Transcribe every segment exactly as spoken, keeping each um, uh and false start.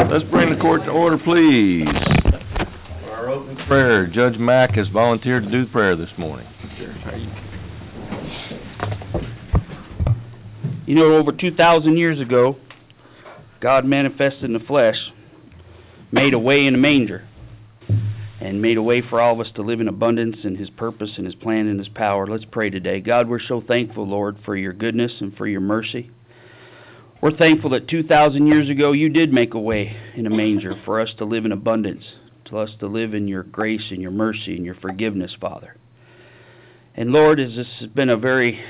Let's bring the court to order, please. For our opening prayer, Judge Mack has volunteered to do the prayer this morning. You know, over two thousand years ago, God manifested in the flesh, made a way in a manger, and made a way for all of us to live in abundance in His purpose and His plan and His power. Let's pray today. God, we're so thankful, Lord, for your goodness and for your mercy. We're thankful that two thousand years ago you did make a way in a manger for us to live in abundance, for us to live in your grace and your mercy and your forgiveness, Father. And Lord, as this has been a very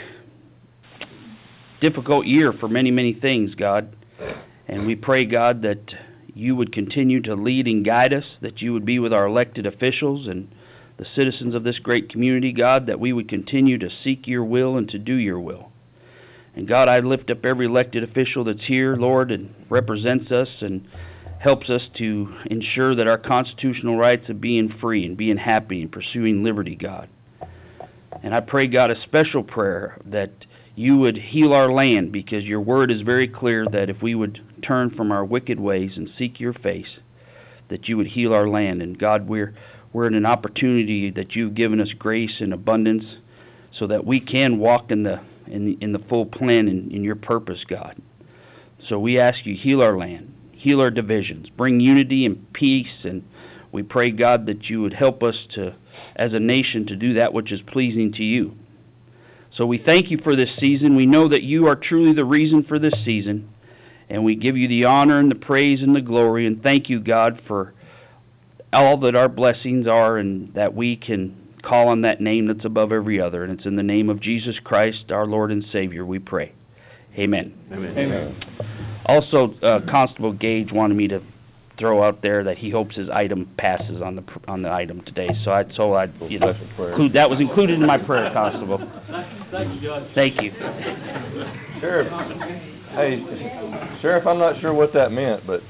difficult year for many, many things, God, and we pray, God, that you would continue to lead and guide us, that you would be with our elected officials and the citizens of this great community, God, that we would continue to seek your will and to do your will. And God, I lift up every elected official that's here, Lord, and represents us and helps us to ensure that our constitutional rights of being free and being happy and pursuing liberty, God. And I pray, God, a special prayer that you would heal our land, because your word is very clear that if we would turn from our wicked ways and seek your face, that you would heal our land. And God, we're we're in an opportunity that you've given us grace and abundance so that we can walk in the in the, in the full plan in, in your purpose, God. So we ask you, heal our land, heal our divisions, bring unity and peace, and we pray, God, that you would help us to, as a nation, to do that which is pleasing to you. So we thank you for this season. We know that you are truly the reason for this season, and we give you the honor and the praise and the glory, and thank you, God, for all that our blessings are and that we can call on that name that's above every other, and it's in the name of Jesus Christ, our Lord and Savior, we pray. Amen. Amen. Amen. Also, uh, Constable Gage wanted me to throw out there that he hopes his item passes on the on the item today. So I so I you know include, that was included in my prayer, Constable. Thank you, Judge. Thank you. Sheriff, hey, Sheriff, I'm not sure what that meant, but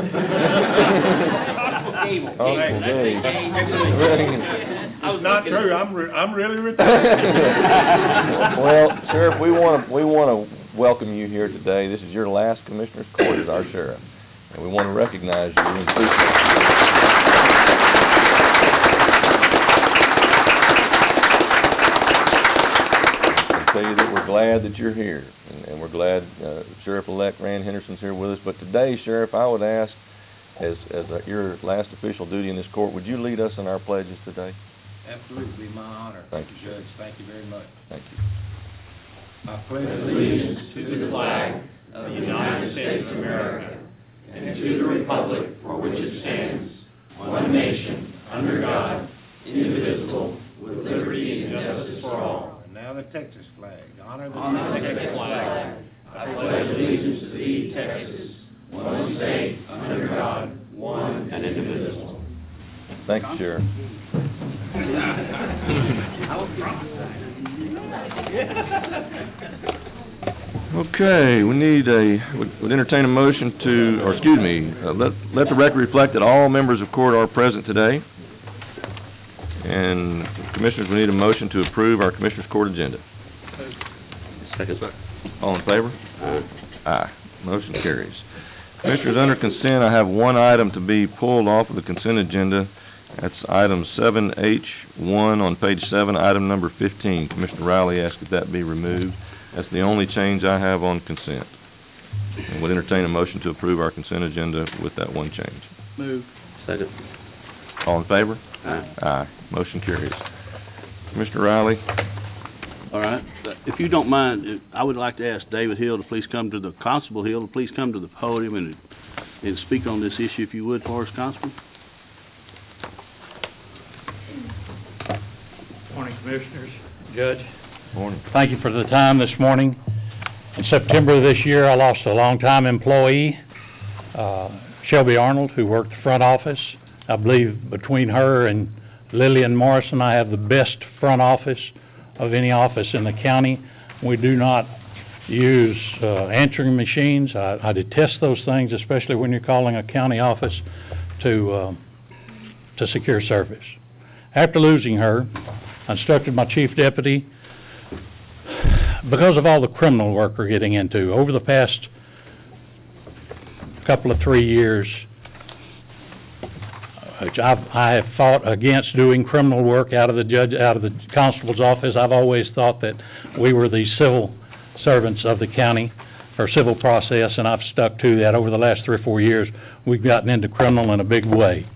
Constable Gage. I was not true. I'm re- I'm really retired. Well, Sheriff, we want to we want to welcome you here today. This is your last Commissioner's Court as our sheriff, and we want to recognize you and appreciate you. And tell you that we're glad that you're here, and, and we're glad uh, Sheriff-elect Rand Henderson's here with us. But today, Sheriff, I would ask, as as uh, your last official duty in this court, would you lead us in our pledges today? Absolutely, my honor. Thank you, Judge. Thank you very much. Thank you. I pledge allegiance to the flag of the United States of America and to the republic for which it stands, one nation, under God, indivisible, with liberty and justice for all. And now the Texas flag. Honor the honor Texas flag. I pledge allegiance to thee, Texas, one state, under God, one and indivisible. Thank you, Sheriff. Okay, we need a, would, would entertain a motion to, or excuse me, uh, let, let the record reflect that all members of court are present today. And Commissioners, we need a motion to approve our Commissioners' Court agenda. Second. All in favor? Aye. Aye. Motion carries. Commissioners, under consent, I have one item to be pulled off of the consent agenda. That's item seven H one on page seven, item number fifteen. Commissioner Riley asked that that be removed. That's the only change I have on consent. And would entertain a motion to approve our consent agenda with that one change. Move. Second. All in favor? Aye. Aye. Motion carries. Commissioner Riley? All right. If you don't mind, I would like to ask David Hill to please come to the, Constable Hill to please come to the podium and and speak on this issue, if you would, for us, Constable. Morning, Commissioners, Judge. Morning. Thank you for the time this morning. In September of this year, I lost a longtime employee, uh, Shelby Arnold, who worked the front office. I believe between her and Lillian Morrison, I have the best front office of any office in the county. We do not use uh, answering machines. I, I detest those things, especially when you're calling a county office to uh, to secure service. After losing her, I instructed my chief deputy, because of all the criminal work we're getting into, over the past couple of three years, which I've, I have fought against doing criminal work out of the judge, out of the constable's office. I've always thought that we were the civil servants of the county for civil process, and I've stuck to that. Over the last three or four years, we've gotten into criminal in a big way.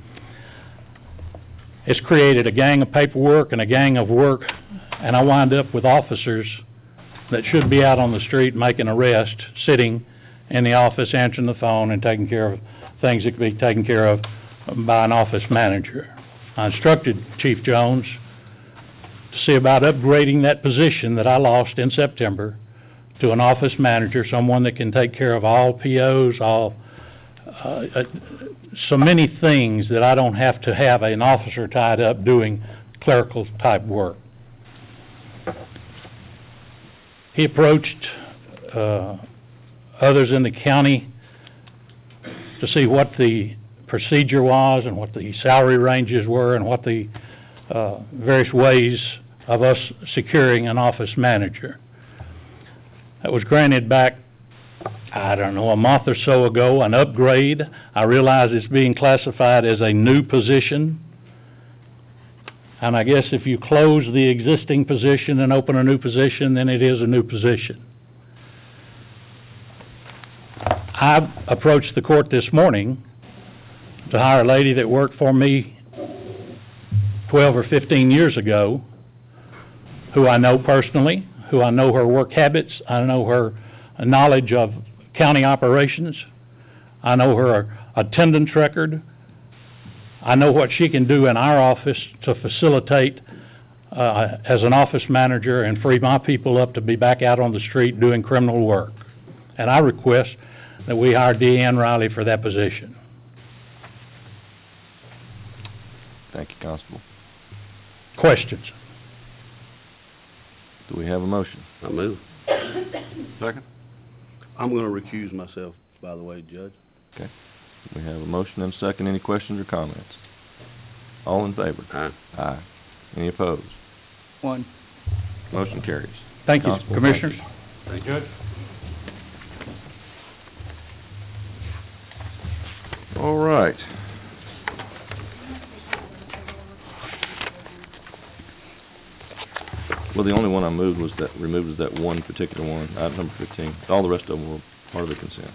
It's created a gang of paperwork and a gang of work, and I wind up with officers that should be out on the street making arrests, sitting in the office answering the phone and taking care of things that could be taken care of by an office manager. I instructed Chief Jones to see about upgrading that position that I lost in September to an office manager, someone that can take care of all P Os, all, uh, uh, so many things that I don't have to have an officer tied up doing clerical type work. He approached uh, others in the county to see what the procedure was and what the salary ranges were and what the uh, various ways of us securing an office manager. That was granted back, I don't know, a month or so ago, an upgrade. I realize it's being classified as a new position. And I guess if you close the existing position and open a new position, then it is a new position. I approached the court this morning to hire a lady that worked for me twelve or fifteen years ago, who I know personally, who I know her work habits, I know her knowledge of county operations, I know her attendance record, I know what she can do in our office to facilitate uh, as an office manager and free my people up to be back out on the street doing criminal work. And I request that we hire Deanne Riley for that position. Thank you, Constable. Questions? Do we have a motion? I move. Second. I'm gonna recuse myself, by the way, Judge. Okay. We have a motion and a second. Any questions or comments? All in favor? Aye. Aye. Any opposed? One. Motion carries. Thank you, Constable, Commissioners. Thank you. All right. Well, the only one I moved was that, removed was that one particular one, item number fifteen. All the rest of them were part of the consent.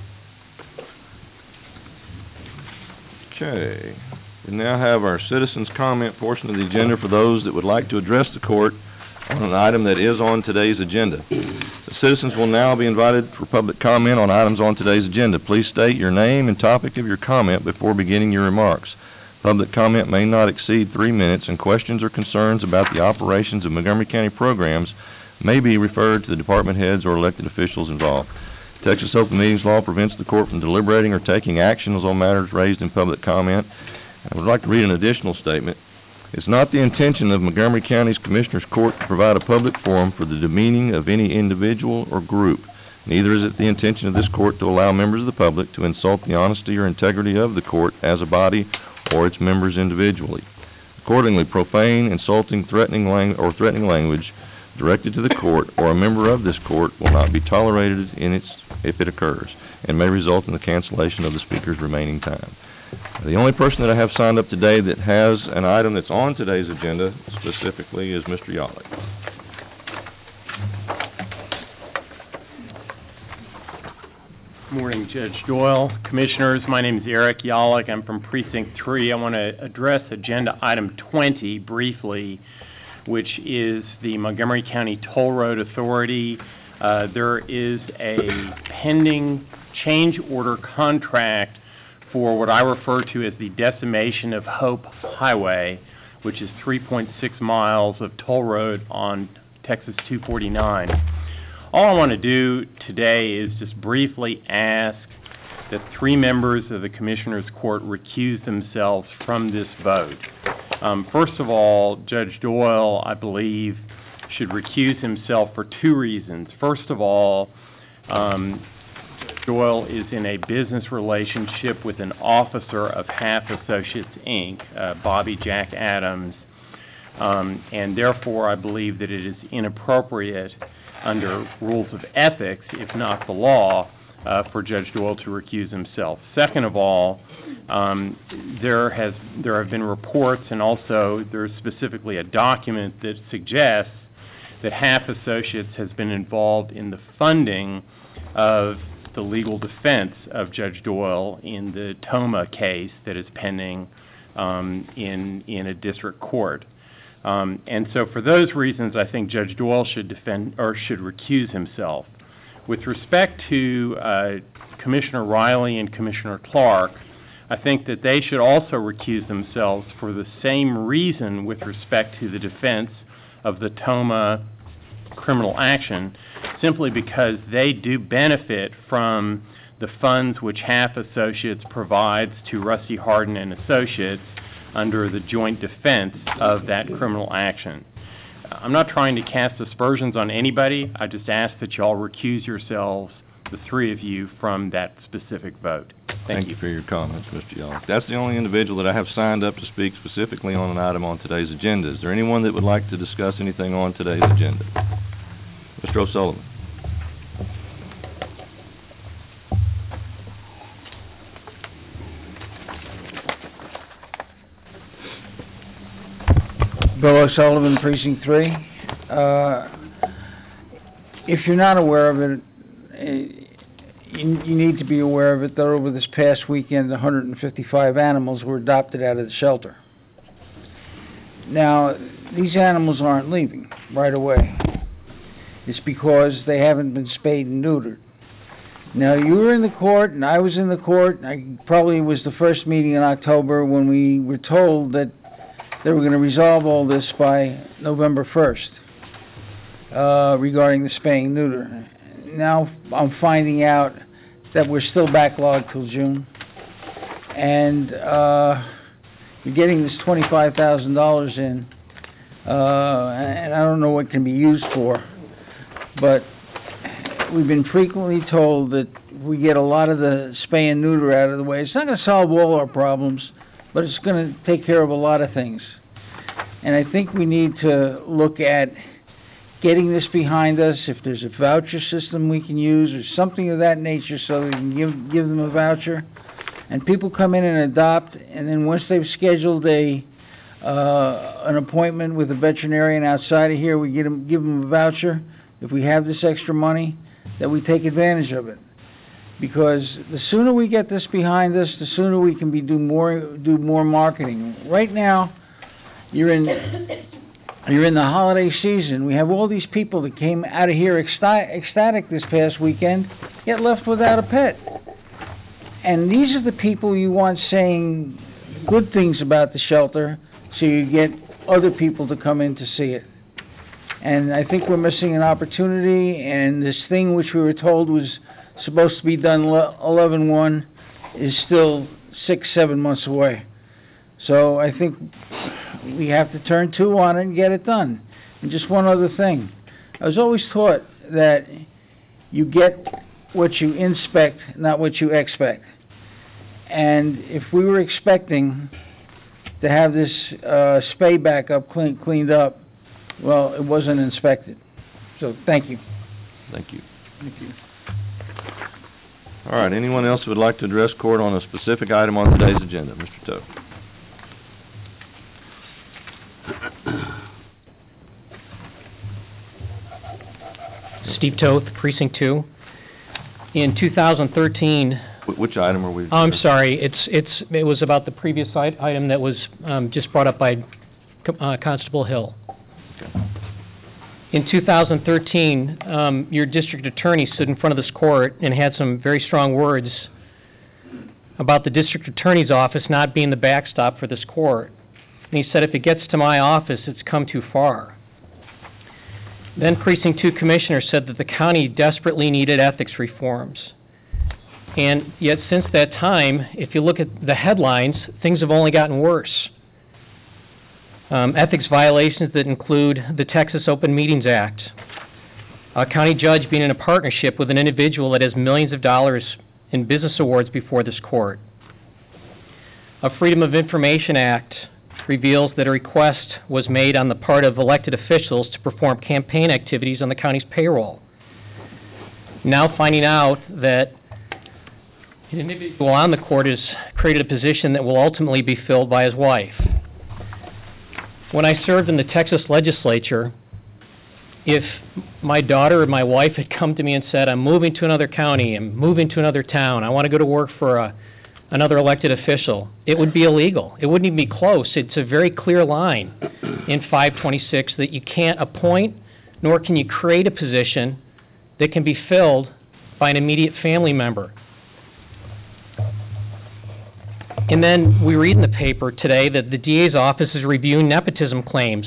Okay. We now have our citizens' comment portion of the agenda for those that would like to address the court on an item that is on today's agenda. The citizens will now be invited for public comment on items on today's agenda. Please state your name and topic of your comment before beginning your remarks. Public comment may not exceed three minutes, and questions or concerns about the operations of Montgomery County programs may be referred to the department heads or elected officials involved. Texas Open Meetings Law prevents the court from deliberating or taking actions on matters raised in public comment. I would like to read an additional statement. It's not the intention of Montgomery County's Commissioners Court to provide a public forum for the demeaning of any individual or group. Neither is it the intention of this court to allow members of the public to insult the honesty or integrity of the court as a body or its members individually. Accordingly, profane, insulting, threatening lang- or threatening language directed to the court or a member of this court will not be tolerated in its if it occurs, and may result in the cancellation of the speaker's remaining time. The only person that I have signed up today that has an item that's on today's agenda specifically is Mister Yolick. Good morning, Judge Doyle, Commissioners. My name is Eric Yolick. I'm from Precinct three. I want to address Agenda Item twenty briefly, which is the Montgomery County Toll Road Authority. Uh, there is a pending change order contract for what I refer to as the decimation of Hope Highway, which is three point six miles of toll road on Texas two forty-nine. All I want to do today is just briefly ask that three members of the Commissioners Court recuse themselves from this vote. Um, first of all, Judge Doyle, I believe, should recuse himself for two reasons. First of all, um, Doyle is in a business relationship with an officer of Half Associates, Incorporated, uh, Bobby Jack Adams, um, and therefore I believe that it is inappropriate under rules of ethics, if not the law, uh, for Judge Doyle to recuse himself. Second of all, um, there has there have been reports, and also there's specifically a document that suggests that Half Associates has been involved in the funding of the legal defense of Judge Doyle in the Toma case that is pending um, in in a district court. Um, and so for those reasons, I think Judge Doyle should defend or should recuse himself. With respect to uh, Commissioner Riley and Commissioner Clark, I think that they should also recuse themselves for the same reason with respect to the defense of the Toma criminal action, simply because they do benefit from the funds which Half Associates provides to Rusty Hardin and Associates under the joint defense of that criminal action. I'm not trying to cast aspersions on anybody. I just ask that you all recuse yourselves, the three of you, from that specific vote. Thank, Thank you. you for your comments, Mister Yalk. That's the only individual that I have signed up to speak specifically on an item on today's agenda. Is there anyone that would like to discuss anything on today's agenda? Mister O'Sullivan. Bill O'Sullivan, Precinct three. Uh, if you're not aware of it, uh, you, you need to be aware of it that over this past weekend, one hundred fifty-five animals were adopted out of the shelter. Now, these animals aren't leaving right away. It's because they haven't been spayed and neutered. Now, you were in the court, and I was in the court. I probably was the first meeting in October when we were told that they were going to resolve all this by November first uh, regarding the spaying and neuter. Now I'm finding out that we're still backlogged till June, and uh, you're getting this twenty-five thousand dollars in, uh, and I don't know what it can be used for, but we've been frequently told that if we get a lot of the spay and neuter out of the way, it's not going to solve all our problems, but it's going to take care of a lot of things. And I think we need to look at getting this behind us. If there's a voucher system we can use or something of that nature so we can give give them a voucher. And people come in and adopt, and then once they've scheduled a uh, an appointment with a veterinarian outside of here, we get them, give them a voucher. If we have this extra money, that we take advantage of it. Because the sooner we get this behind us, the sooner we can be do more do more marketing. Right now, you're in you're in the holiday season. We have all these people that came out of here ecstatic, ecstatic this past weekend, yet left without a pet. And these are the people you want saying good things about the shelter, so you get other people to come in to see it. And I think we're missing an opportunity. And this thing which we were told was supposed to be done eleven one is still six, seven months away. So I think we have to turn two on it and get it done. And just one other thing. I was always taught that you get what you inspect, not what you expect. And if we were expecting to have this uh, spay backup clean, cleaned up, well, it wasn't inspected. So thank you. Thank you. Thank you. All right, anyone else who would like to address court on a specific item on today's agenda? Mister Toth. Steve Toth, Precinct two. In two thousand thirteen... Wh- which item are we... Oh, I'm sorry, it's, it's, it was about the previous i- item that was um, just brought up by uh, Constable Hill. Okay. In two thousand thirteen, um, your district attorney stood in front of this court and had some very strong words about the district attorney's office not being the backstop for this court. And he said, if it gets to my office, it's come too far. Then Precinct two Commissioner said that the county desperately needed ethics reforms. And yet since that time, if you look at the headlines, things have only gotten worse. Um, ethics violations that include the Texas Open Meetings Act, a county judge being in a partnership with an individual that has millions of dollars in business awards before this court. A Freedom of Information Act reveals that a request was made on the part of elected officials to perform campaign activities on the county's payroll. Now finding out that An individual on the court has created a position that will ultimately be filled by his wife. When I served in the Texas legislature, if my daughter or my wife had come to me and said, I'm moving to another county, I'm moving to another town, I want to go to work for a, another elected official, it would be illegal. It wouldn't even be close. It's a very clear line in five twenty-six that you can't appoint, nor can you create a position that can be filled by an immediate family member. And then we read in the paper today that the D A's office is reviewing nepotism claims.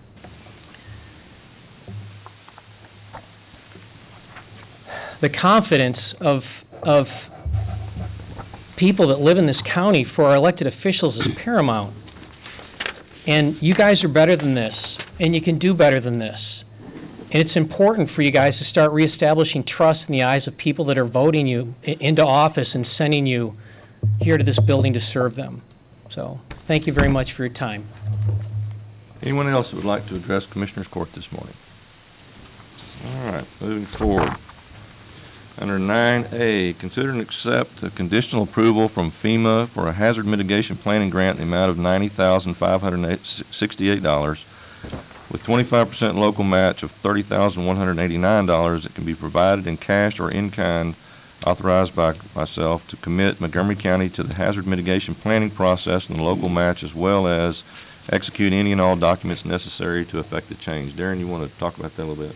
The confidence of of people that live in this county for our elected officials is paramount. And you guys are better than this, and you can do better than this. And it's important for you guys to start reestablishing trust in the eyes of people that are voting you into office and sending you here to this building to serve them. So, thank you very much for your time. Anyone else who would like to address Commissioners Court this morning? All right, moving forward. Under nine A, consider and accept a conditional approval from FEMA for a hazard mitigation planning grant in the amount of ninety thousand five hundred sixty-eight dollars with twenty-five percent local match of thirty thousand one hundred eighty-nine dollars that can be provided in cash or in kind, authorized by myself to commit Montgomery County to the hazard mitigation planning process and the local match, as well as execute any and all documents necessary to effect the change. Darren, you want to talk about that a little bit?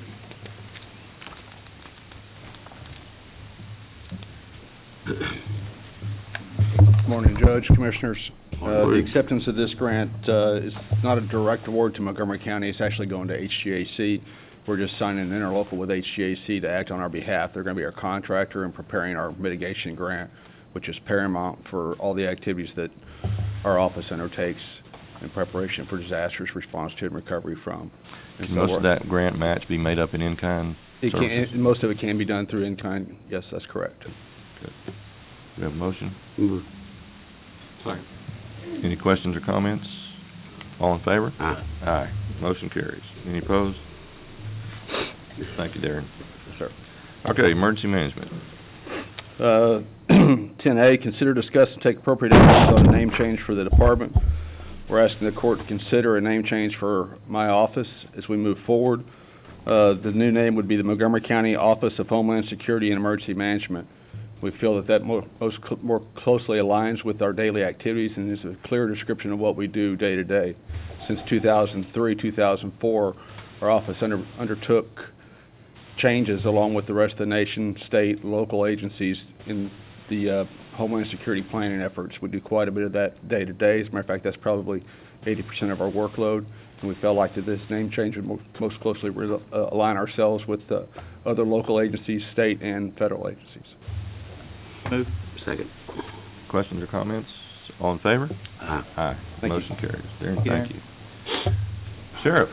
Morning, Judge, Commissioners. Uh, the acceptance of this grant uh, is not a direct award to Montgomery County. It's actually going to H G A C. We're just signing an interlocal with H G A C to act on our behalf. They're going to be our contractor in preparing our mitigation grant, which is paramount for all the activities that our office undertakes in preparation for disasters, response to, and recovery from. And Can so most of that grant match be made up in in-kind it can, services? it, most of it can be done through in-kind. Yes, that's correct. Good. Do we have a motion? Mm-hmm. Sorry. Any questions or comments? All in favor? Aye. Aye. Motion carries. Any opposed? Thank you, Darren. Yes, sir. Okay, emergency management. Uh, ten A, consider, discuss, and take appropriate actions on a name change for the department. We're asking the court to consider a name change for my office as we move forward. Uh, the new name would be the Montgomery County Office of Homeland Security and Emergency Management. We feel that that more, most cl- more closely aligns with our daily activities and is a clear description of what we do day to day. Since two thousand three, two thousand four, our office under, undertook changes along with the rest of the nation, state, local agencies in the uh, Homeland Security planning efforts. We do quite a bit of that day to day. As a matter of fact, that's probably eighty percent of our workload. And we felt like that this name change would mo- most closely re- uh, align ourselves with uh, other local agencies, state and federal agencies. Move. Second. Questions or comments? All in favor? Aye. Aye. Thank you. Motion carries. Darren, Thank you, thank you. Sheriff.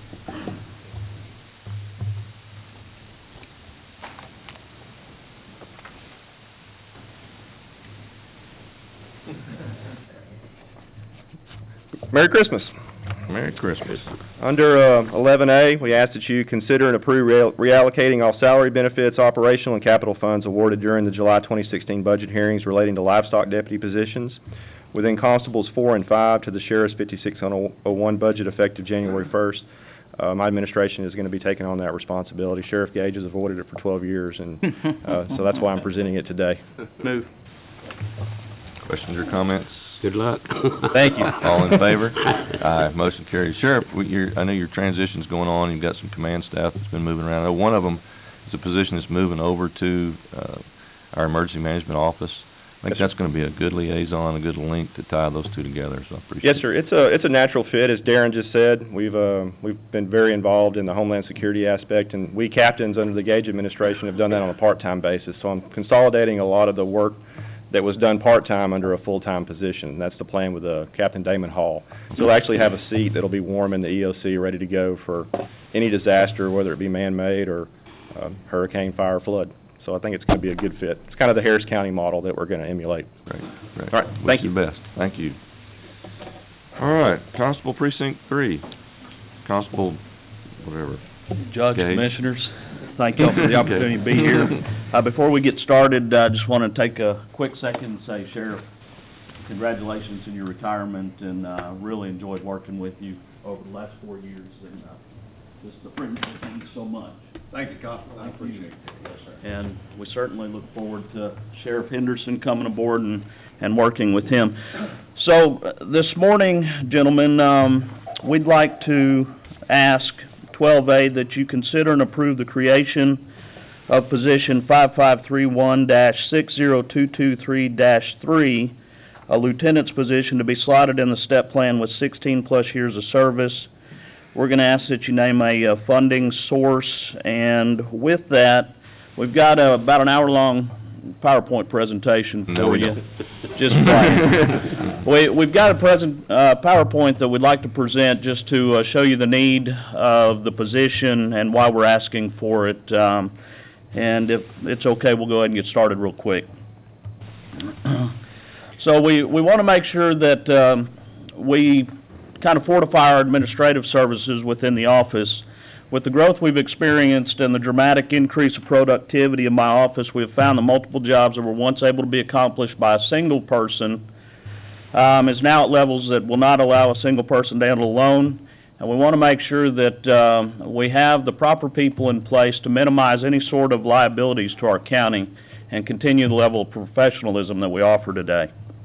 Merry Christmas. Merry Christmas. Under uh, eleven A, we ask that you consider and approve reall- reallocating all salary benefits, operational, and capital funds awarded during the July twenty sixteen budget hearings relating to livestock deputy positions within Constables four and five to the Sheriff's fifty-six oh one budget effective January first. Uh, my administration is going to be taking on that responsibility. Sheriff Gage has avoided it for twelve years, and uh, so that's why I'm presenting it today. Move. Questions or comments? Good luck. Thank you. All in favor? Aye. Motion carries. Sheriff, we, you're, I know your transition's going on. You've got some command staff that's been moving around. I know one of them is a position that's moving over to uh, our emergency management office. I think Yes, that's going to be a good liaison, a good link to tie those two together. So I appreciate Yes, it. sir. It's a it's a natural fit, as Darren just said. We've uh, we've been very involved in the Homeland Security aspect, and we captains under the Gage administration have done that on a part-time basis. So I'm consolidating a lot of the work that was done part-time under a full-time position, and that's the plan with uh, Captain Damon Hall. So we'll actually have a seat that'll be warm in the E O C, ready to go for any disaster, whether it be man-made or uh, hurricane, fire, flood. So I think it's going to be a good fit. It's kind of the Harris County model that we're going to emulate. Great, great. All right, Wish thank you you. the best. Thank you. All right, Constable Precinct Three, Constable, whatever, Judge, Gage. Commissioners, thank you all for the opportunity to be here. Uh, before we get started, I just want to take a quick second and say, Sheriff, congratulations on your retirement, and uh, really enjoyed working with you over the last four years, and uh, just a privilege. Thank you so much. Thank you, Constable. I appreciate it. Yes, sir. And we certainly look forward to Sheriff Henderson coming aboard and, and working with him. So, uh, this morning, gentlemen, um, we'd like to ask twelve A that you consider and approve the creation of position five five three one dash six zero two two three dash three, a lieutenant's position to be slotted in the step plan with sixteen plus years of service. We're going to ask that you name a uh, funding source, and with that, we've got uh, about an hour-long PowerPoint presentation No, for we you. don't. Just like, we, we've got a present, uh, PowerPoint that we'd like to present just to uh, show you the need of the position and why we're asking for it. Um, and if it's okay, we'll go ahead and get started real quick. So we, we want to make sure that um, we kind of fortify our administrative services within the office. With the growth we've experienced and the dramatic increase of productivity in my office, we have found that multiple jobs that were once able to be accomplished by a single person um, is now at levels that will not allow a single person to handle alone. And we want to make sure that um, we have the proper people in place to minimize any sort of liabilities to our county and continue the level of professionalism that we offer today.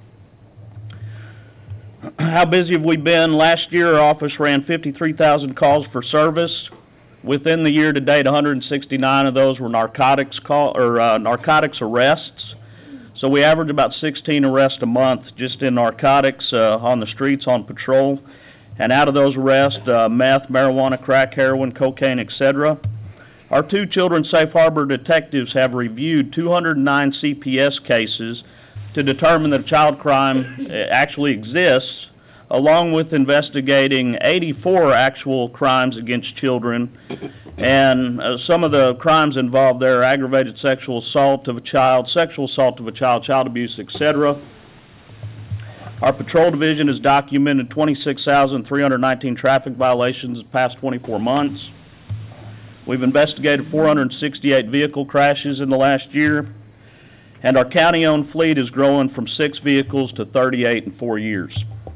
How busy have we been? Last year, our office ran fifty-three thousand calls for service. Within the year to date, one hundred sixty-nine of those were narcotics call or uh, narcotics arrests. So we average about sixteen arrests a month just in narcotics uh, on the streets on patrol. And out of those arrests, uh, meth, marijuana, crack, heroin, cocaine, et cetera. Our two Children's Safe Harbor detectives have reviewed two hundred nine C P S cases to determine that child crime actually exists, along with investigating eighty-four actual crimes against children. And uh, some of the crimes involved there are aggravated sexual assault of a child, sexual assault of a child, child abuse, et cetera. Our patrol division has documented twenty-six thousand three hundred nineteen traffic violations in the past twenty-four months. We've investigated four hundred sixty-eight vehicle crashes in the last year. And our county-owned fleet is growing from six vehicles to thirty-eight in four years.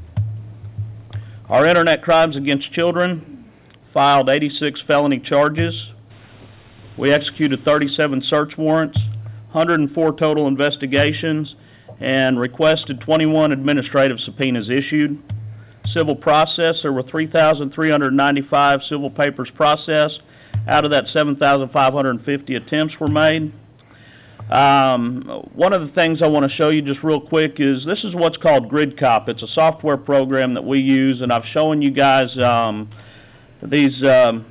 Our internet crimes against children filed eighty-six felony charges. We executed thirty-seven search warrants, one hundred four total investigations, and requested twenty-one administrative subpoenas issued. Civil process, there were three thousand three hundred ninety-five civil papers processed. Out of that, seven thousand five hundred fifty attempts were made. Um, one of the things I want to show you just real quick is this is what's called GridCop. It's a software program that we use, and I've shown you guys um, these um,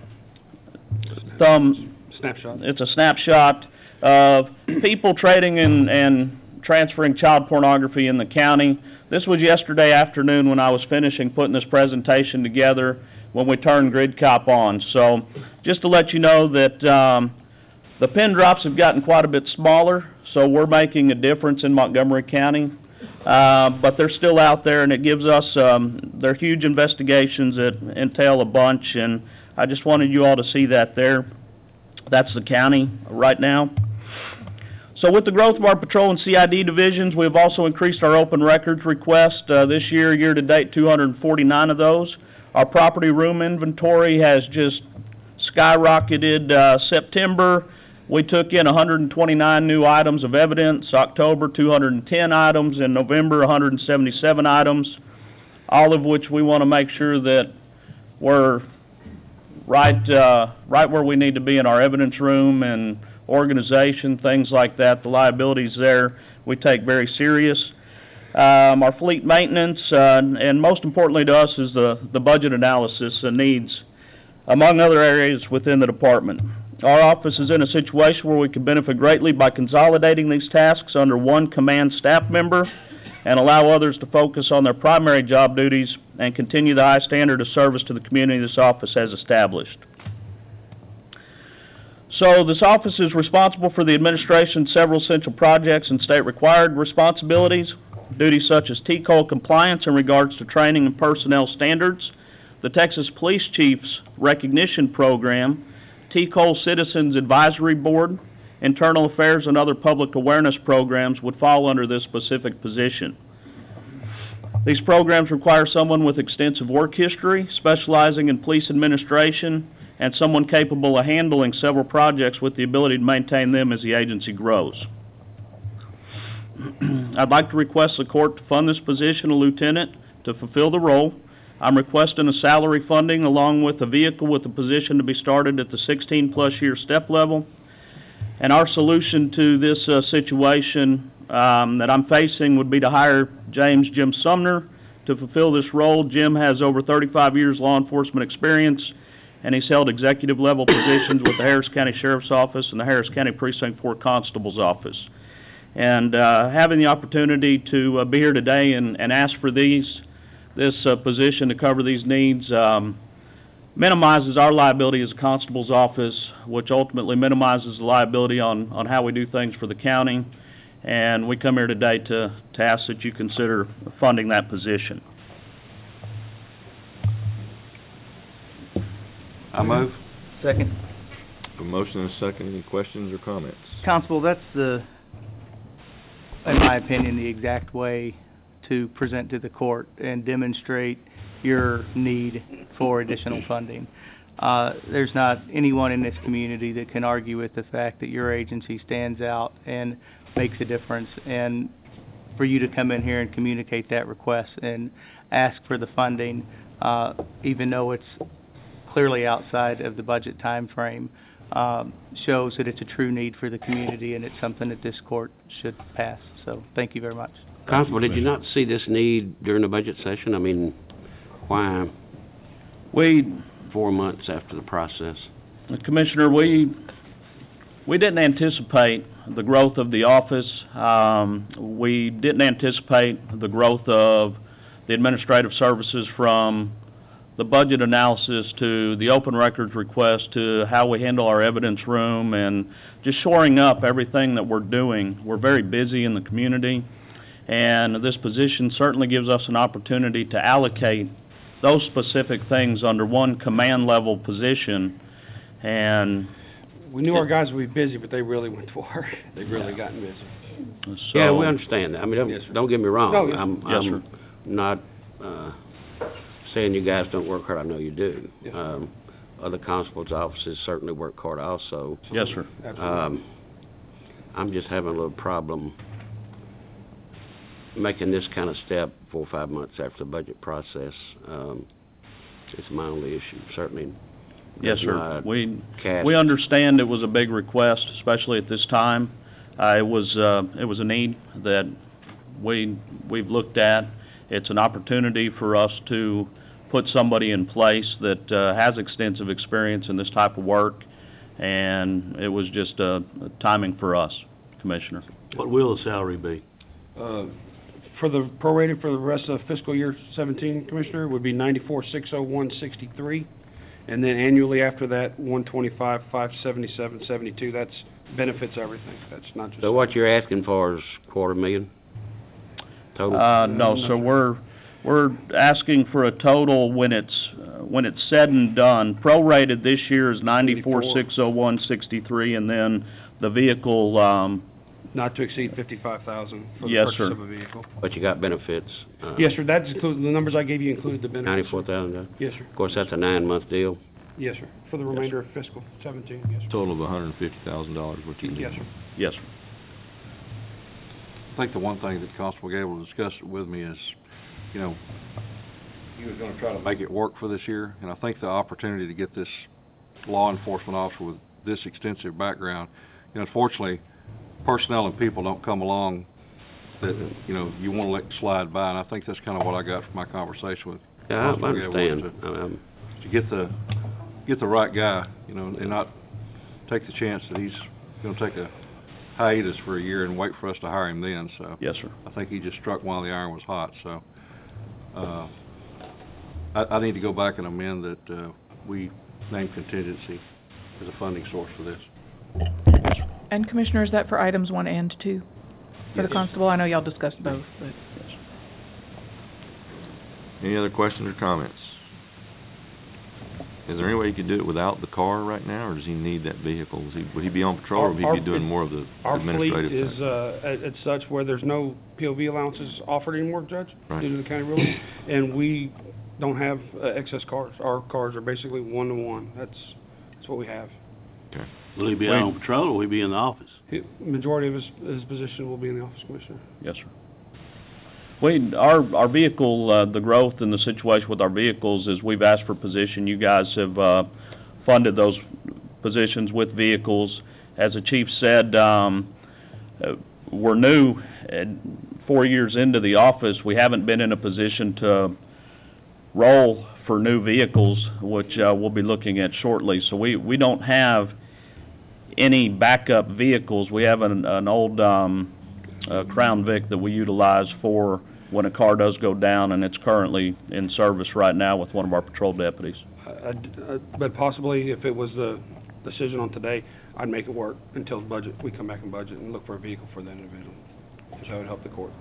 thumb. Snapshot. It's a snapshot of people trading and, and transferring child pornography in the county. This was yesterday afternoon when I was finishing putting this presentation together when we turned GridCop on. So just to let you know that um, the pin drops have gotten quite a bit smaller, so we're making a difference in Montgomery County. Uh, but they're still out there, and it gives us, um, they're huge investigations that entail a bunch, and I just wanted you all to see that there. That's the county right now. So with the growth of our patrol and C I D divisions, we have also increased our open records request. Uh, this year, year-to-date, two hundred forty-nine of those. Our property room inventory has just skyrocketed. Uh, September, we took in one hundred twenty-nine new items of evidence. October, two hundred ten items. In November, one hundred seventy-seven items, all of which we want to make sure that we're right, uh, right where we need to be in our evidence room and organization, things like that. The liabilities there we take very serious. Um, our fleet maintenance, uh, and most importantly to us is the, the budget analysis and needs, among other areas within the department. Our office is in a situation where we can benefit greatly by consolidating these tasks under one command staff member and allow others to focus on their primary job duties and continue the high standard of service to the community this office has established. So this office is responsible for the administration of several essential projects and state-required responsibilities, duties such as T C O L compliance in regards to training and personnel standards, the Texas Police Chief's Recognition Program, T. Cole Citizens Advisory Board, Internal Affairs, and other public awareness programs would fall under this specific position. These programs require someone with extensive work history, specializing in police administration, and someone capable of handling several projects with the ability to maintain them as the agency grows. I'd like to request the court to fund this position of lieutenant to fulfill the role. I'm requesting a salary funding along with a vehicle with a position to be started at the sixteen-plus year step level. And our solution to this uh, situation um, that I'm facing would be to hire James Jim Sumner to fulfill this role. Jim has over thirty-five years law enforcement experience, and he's held executive level positions with the Harris County Sheriff's Office and the Harris County Precinct four Constable's Office. And uh, having the opportunity to uh, be here today and, and ask for these, this uh, position to cover these needs um, minimizes our liability as a constable's office, which ultimately minimizes the liability on, on how we do things for the county. And we come here today to, to ask that you consider funding that position. I move. Second. A motion and a second. Any questions or comments? Constable, that's the, in my opinion, the exact way to present to the court and demonstrate your need for additional funding. Uh, there's not anyone in this community that can argue with the fact that your agency stands out and makes a difference. And for you to come in here and communicate that request and ask for the funding, uh, even though it's clearly outside of the budget time frame, um, shows that it's a true need for the community, and it's something that this court should pass. So thank you very much. Constable, did you not see this need during the budget session? I mean, why We, four months after the process? Commissioner, we we didn't anticipate the growth of the office. Um, we didn't anticipate the growth of the administrative services, from the budget analysis to the open records request to how we handle our evidence room and just shoring up everything that we're doing. We're very busy in the community, and this position certainly gives us an opportunity to allocate those specific things under one command level position. And we knew our guys would be busy, but they really went to work. They've really gotten busy. so, Yeah, we understand that. I mean, don't, Yes, sir. don't get me wrong. No, yes, I'm, yes, I'm not uh, saying you guys don't work hard. I know you do. Yes. Um, other constables' offices certainly work hard also. Yes, sir. Absolutely. Um, I'm just having a little problem making this kind of step four or five months after the budget process. Um, it's my only issue, certainly. Yes, sir. not We cast- we understand it was a big request, especially at this time. Uh, it was uh, it was a need that we we've looked at. It's an opportunity for us to put somebody in place that uh, has extensive experience in this type of work, and it was just uh, timing for us, Commissioner. What will the salary be? Uh, for the prorated for the rest of fiscal year seventeen, Commissioner, would be ninety-four, six oh one, sixty-three. And then annually after that, one twenty-five, five seventy-seven, seventy-two. That's benefits everything. That's not just. So what you're asking for is quarter million total? Uh, no, so we're, we're asking for a total when it's, uh, when it's said and done. Prorated this year is ninety-four, six oh one, sixty-three, and then the vehicle, um, Not to exceed fifty-five thousand for the Yes, purchase sir. of a vehicle. But you got benefits? uh, Yes, sir. That's included, the numbers I gave you include the benefits. Ninety-four thousand? Yes, sir. Of course, that's a nine-month deal. Yes, sir. For the remainder of fiscal seventeen, yes, sir. Total of one hundred and fifty thousand dollars, what you need. Yes, sir. yes, sir. I think the one thing that Constable Gable discussed with me is, you know, he was gonna try to make it work for this year, and I think the opportunity to get this law enforcement officer with this extensive background, you know, unfortunately, personnel and people don't come along that, you know, you wanna let slide by, and I think that's kinda what I got from my conversation with Yeah, I Constable Gable, was understand. Um, to, to get the, get the right guy, you know, and not take the chance that he's gonna take a hiatus for a year and wait for us to hire him then, so. Yes, sir. I think he just struck while the iron was hot, so, uh, I, I need to go back and amend that, uh, we name contingency as a funding source for this. And Commissioner, is that for items one and two? For the Yes. constable? I know y'all discussed both, but. Any other questions or comments? Is there any way he could do it without the car right now, or does he need that vehicle? Is he, would he be on patrol, or would Our- he be doing more of the Our administrative fleet thing? is, uh, at, at such where there's no P O V allowances offered anymore, Judge, Right. due to the county rules, and we don't have, uh, excess cars. Our cars are basically one-to-one. That's, that's what we have. Will he be out on patrol, or will he be in the office? He- Majority of his, his position will be in the office, Commissioner. Yes, sir. We, our, our vehicle, uh, the growth and the situation with our vehicles is we've asked for position. You guys have, uh, funded those positions with vehicles. As the chief said, um, uh, we're new, and four years into the office, we haven't been in a position to roll for new vehicles, which, uh, we'll be looking at shortly. So we, we don't have any backup vehicles. We have an, an old, um, uh, Crown Vic that we utilize for when a car does go down, and it's currently in service right now with one of our patrol deputies. Uh, uh, But possibly, if it was the decision on today, I'd make it work until the budget, we come back in budget and look for a vehicle for that individual, which that would help the court.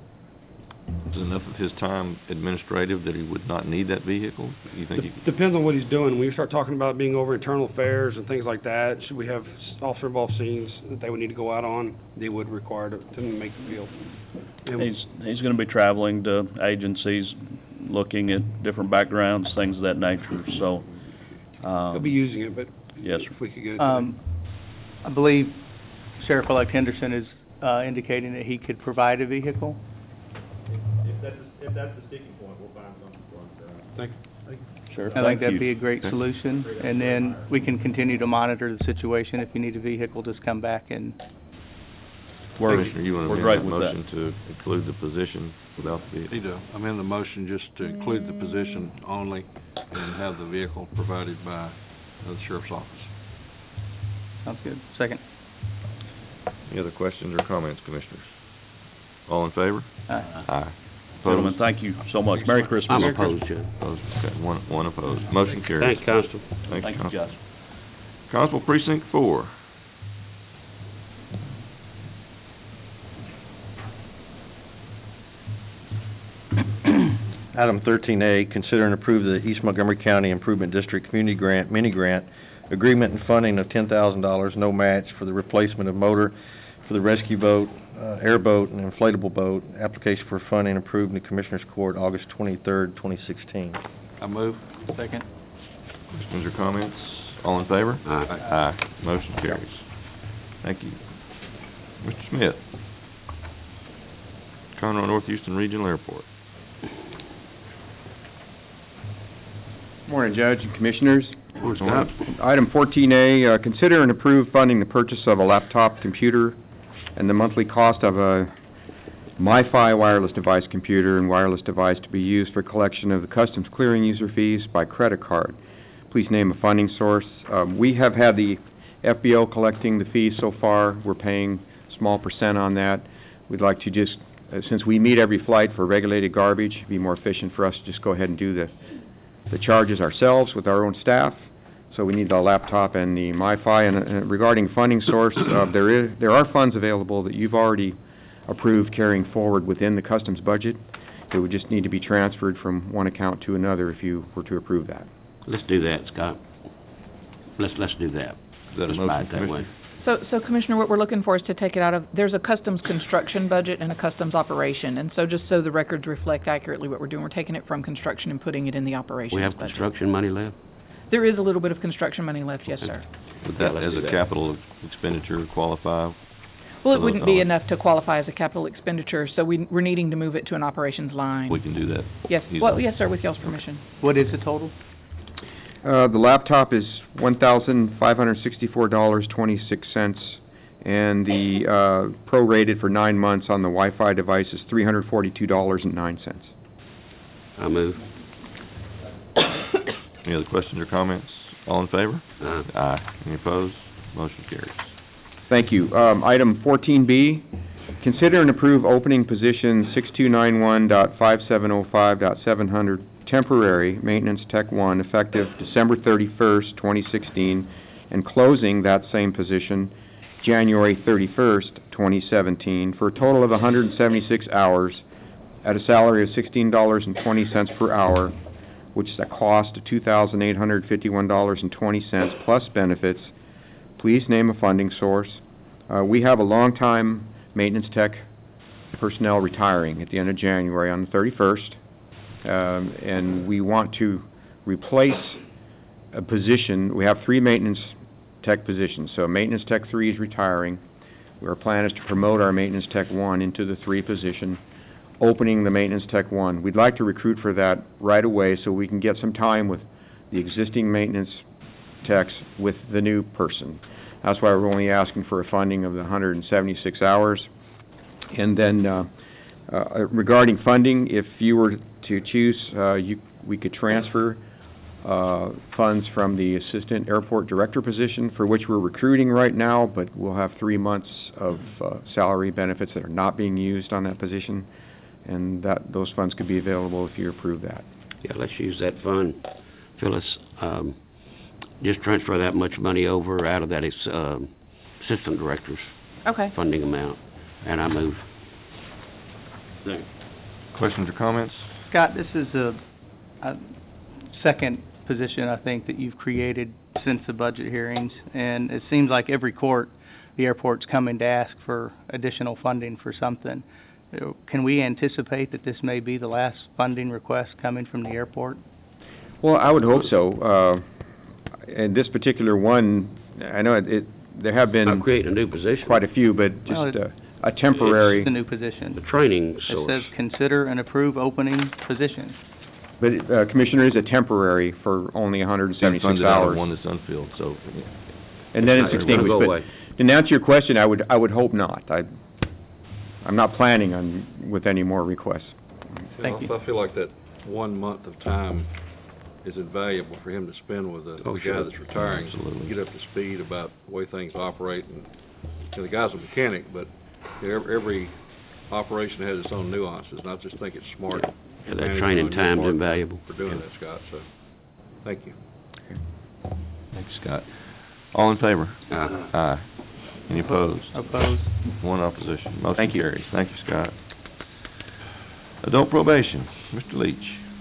Is enough of his time administrative that he would not need that vehicle? You think he could? Depends on what he's doing. When you start talking about being over internal affairs and things like that, should we have officer-involved scenes that they would need to go out on, they would require to, to make the field. And He's, he's gonna be traveling to agencies, looking at different backgrounds, things of that nature, so, um... He'll be using it, but Yes, sir. if we could get it. Um, I believe Sheriff-elect Henderson is, uh, indicating that he could provide a vehicle. If that's, if that's the sticking point, we'll find something for him, sir. Thank Sure, I think thank that'd you. be a great solution, and then we can continue to monitor the situation. If you need a vehicle, just come back and, We're, Commissioner, you want to we're amend great that with that. motion to include the position without the vehicle? Need to amend the motion just to include the position only and have the vehicle provided by the sheriff's office. sounds good. Second. Any other questions or comments, Commissioners? All in favor? Aye. Aye. Gentlemen, Opposed? thank you so much. Merry Christmas. I'm Merry opposed, Judge. Opposed, okay, one, one opposed. Motion carries. Thanks, Constable. Thank Thank you, you, Constable. guys. Constable Precinct Four. Item thirteen A, consider and approve the East Montgomery County Improvement District Community Grant, mini grant, agreement and funding of ten thousand dollars, no match, for the replacement of motor for the rescue boat, uh, airboat, and inflatable boat. Application for funding approved in the Commissioners Court August twenty-third, twenty sixteen. I move. Second. Questions or comments? All in favor? Aye. Aye. Motion carries. Thank you. Mister Smith. Conroe North Houston Regional Airport. Morning, Judge and Commissioners. Where's that? Item fourteen A, uh, consider and approve funding the purchase of a laptop computer and the monthly cost of a MiFi wireless device computer and wireless device to be used for collection of the customs clearing user fees by credit card. Please name a funding source. Um, we have had the F B O collecting the fees so far. We're paying a small percent on that. We'd like to just, uh, since we meet every flight for regulated garbage, it'd be more efficient for us to just go ahead and do the the charges ourselves with our own staff. So we need the laptop and the MiFi. And uh, regarding funding source, uh, there is there are funds available that you've already approved carrying forward within the customs budget. It would just need to be transferred from one account to another if you were to approve that. Let's do that, Scott. Let's, let's do that. Is that a Let's buy motion, it that way. Commissioner? So, so Commissioner, what we're looking for is to take it out of, there's a customs construction budget and a customs operation. And so just so the records reflect accurately what we're doing, we're taking it from construction and putting it in the operations We have budget. construction money left? There is a little bit of construction money left, yes, sir. Would that, Let's as do a that. capital expenditure, qualify? Well, for it those wouldn't be dollars? enough to qualify as a capital expenditure, so we, we're needing to move it to an operations line. We can do that. Yes, He's well, on. yes, sir, with y'all's permission. What is the total? Uh, the laptop is one thousand five hundred sixty-four dollars and twenty-six cents, and the uh, prorated for nine months on the Wi-Fi device is three hundred forty-two dollars and nine cents. I move. Any other questions or comments? All in favor? Aye. Aye. Any opposed? Motion carries. Thank you. Um, item fourteen B, consider and approve opening position six two nine one dot five seven oh five dot seven hundred, temporary maintenance tech one, effective December thirty-first, twenty sixteen, and closing that same position January thirty-first, twenty seventeen, for a total of one hundred seventy-six hours at a salary of sixteen dollars and twenty cents per hour, which is a cost of two thousand eight hundred fifty-one dollars and twenty cents plus benefits. Please name a funding source. Uh, we have a long-time maintenance tech personnel retiring at the end of January on the thirty-first, um, and we want to replace a position. We have three maintenance tech positions, so maintenance tech three is retiring. Our plan is to promote our maintenance tech one into the three position, opening the maintenance tech one. We'd like to recruit for that right away so we can get some time with the existing maintenance techs with the new person. That's why we're only asking for a funding of the one hundred seventy-six hours. And then uh, uh, regarding funding, if you were to choose, uh, you, we could transfer uh, funds from the assistant airport director position, for which we're recruiting right now, but we'll have three months of uh, salary benefits that are not being used on that position, and that those funds could be available if you approve that. Yeah, let's use that fund. Phyllis, um, just transfer that much money over out of that um, assistant director's Okay. funding amount, and I move. Questions or comments? Scott, this is a, a second position, I think, that you've created since the budget hearings, and it seems like every court, the airport's coming to ask for additional funding for something. Uh, Can we anticipate that this may be the last funding request coming from the airport? Well, I would hope so. Uh, and this particular one, I know it, it there have been I'll create a new position. quite a few, but just Well, it- uh, a temporary. It's a new position. The training It source. says consider and approve opening position. But uh, Commissioner, is a temporary for only one hundred seventy-six Funded out of hours. one that's unfilled, so. And then it's It's not extinguished. gonna go But away. to answer your question, I would, I would hope not. I, I'm not planning on, with any more requests. Thank you. I feel like that one month of time is invaluable for him to spend with the, Oh, the sure. guy that's retiring. Absolutely. Get up to speed about the way things operate, and, you know, the guy's a mechanic, but every, every operation has its own nuances, and I just think it's smart. Yeah, that management training on your time's part invaluable. For doing that, Scott, so, thank you. Thanks, Scott. All in favor? Aye. Aye. Any opposed? Opposed? One opposition. Motion Thank you. carries. Thank you, Scott. Adult probation, Mister Leach.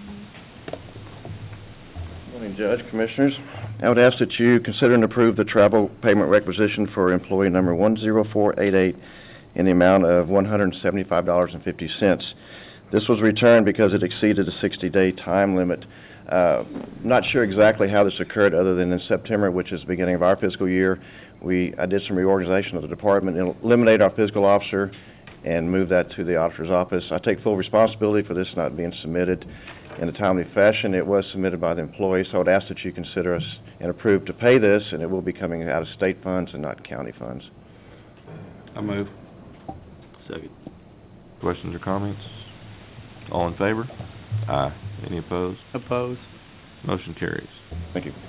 Morning, Judge, Commissioners. I would ask that you consider and approve the travel payment requisition for employee number one zero four eight eight in the amount of one hundred seventy-five dollars and fifty cents. This was returned because it exceeded the sixty-day time limit. Uh, not sure exactly how this occurred, other than in September, which is the beginning of our fiscal year, we, I did some reorganization of the department, and eliminated our fiscal officer and moved that to the auditor's office. I take full responsibility for this not being submitted in a timely fashion. It was submitted by the employee, so I would ask that you consider us and approve to pay this, and it will be coming out of state funds and not county funds. I move. Second. Questions or comments? All in favor? Aye. Any opposed? Opposed? Motion carries. Thank you.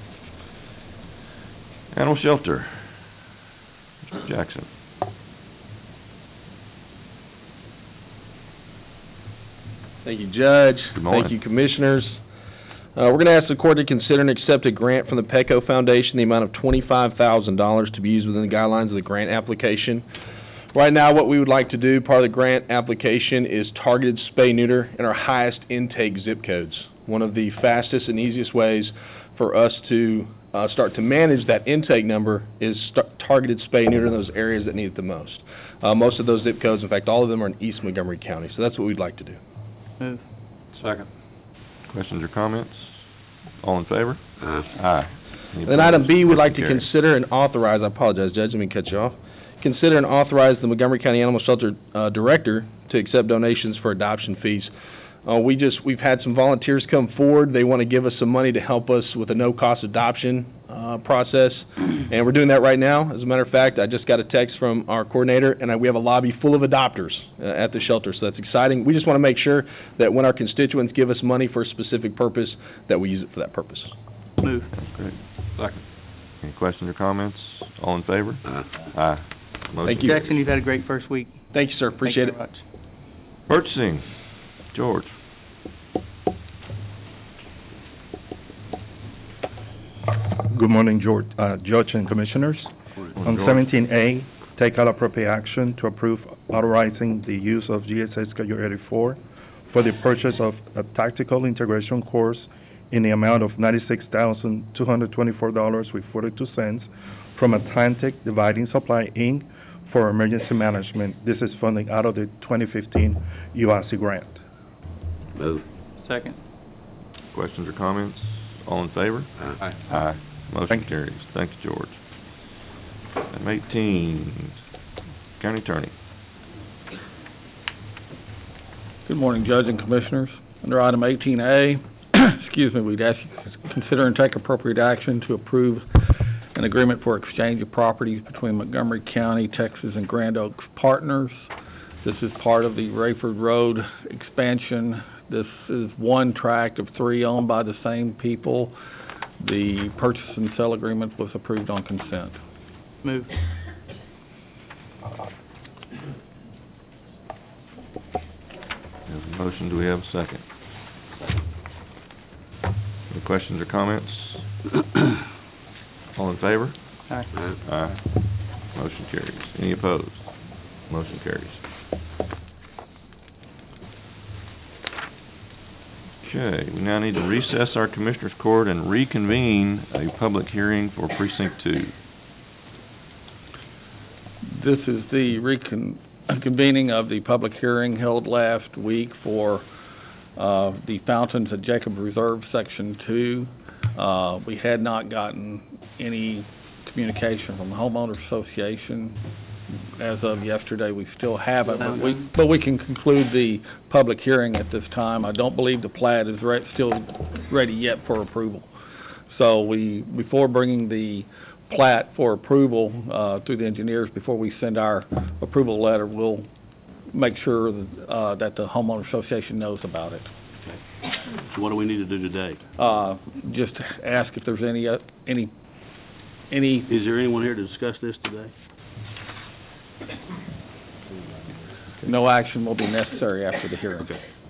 Animal shelter, Mister Jackson. Thank you, Judge. Good morning. Thank you, Commissioners. Uh, we're going to ask the court to consider and accept a grant from the Petco Foundation in the amount of twenty-five thousand dollars to be used within the guidelines of the grant application. Right now, what we would like to do, part of the grant application, is targeted spay-neuter in our highest intake zip codes. One of the fastest and easiest ways for us to uh, start to manage that intake number is start targeted spay-neuter in those areas that need it the most. Uh, most of those zip codes, in fact, all of them are in East Montgomery County, so that's what we'd like to do. Move. Second. Questions or comments? All in favor? Aye. Aye. Any Then item opposed? B, we'd like to Motion carries. consider and authorize, I apologize, Judge, let me cut you off. Consider and authorize the Montgomery County Animal Shelter uh, Director to accept donations for adoption fees. Uh, we just, we've had some volunteers come forward. They want to give us some money to help us with a no-cost adoption uh, process, and we're doing that right now. As a matter of fact, I just got a text from our coordinator, and I, we have a lobby full of adopters uh, at the shelter, so that's exciting. We just want to make sure that when our constituents give us money for a specific purpose, that we use it for that purpose. Move. Great. Second. Any questions or comments? All in favor? Aye. Aye. Motion Thank you. carries. Jackson, you've had a great first week. Thank you, sir, appreciate Thank it. you very much. Purchasing, George. Good morning, George, uh, Judge and Commissioners. On George. seventeen A, take all appropriate action to approve authorizing the use of G S A Schedule eighty-four for the purchase of a tactical integration course in the amount of ninety-six thousand, two hundred twenty-four dollars with forty-two cents from Atlantic Dividing Supply, Incorporated for emergency management. This is funding out of the twenty fifteen U A S I grant. Move. Second. Questions or comments? All in favor? Aye. Aye. Motion carries. Thank you, George. Item eighteen, County Attorney. Good morning, Judge and Commissioners. Under item eighteen A, excuse me, we'd ask you to consider and take appropriate action to approve an agreement for exchange of properties between Montgomery County, Texas, and Grand Oaks Partners. This is part of the Rayford Road expansion. This is one tract of three owned by the same people. The purchase and sale agreement was approved on consent. Move. We have a motion. Do we have a second? Any questions or comments? All in favor? Aye. Aye. Motion carries. Any opposed? Motion carries. Okay, we now need to recess our Commissioners Court and reconvene a public hearing for Precinct Two. This is the reconvening of the public hearing held last week for uh, the fountains at Jacob Reserve Section two. Uh, we had not gotten any communication from the homeowner association as of yesterday. We still haven't, but we, but we can conclude the public hearing at this time. I don't believe the plat is re- still ready yet for approval. So we, before bringing the plat for approval uh, through the engineers, before we send our approval letter, we'll make sure that, uh, that the homeowner association knows about it. So what do we need to do today? Uh, just ask if there's any, uh, any, any... Is there anyone here to discuss this today? No action will be necessary after the hearing.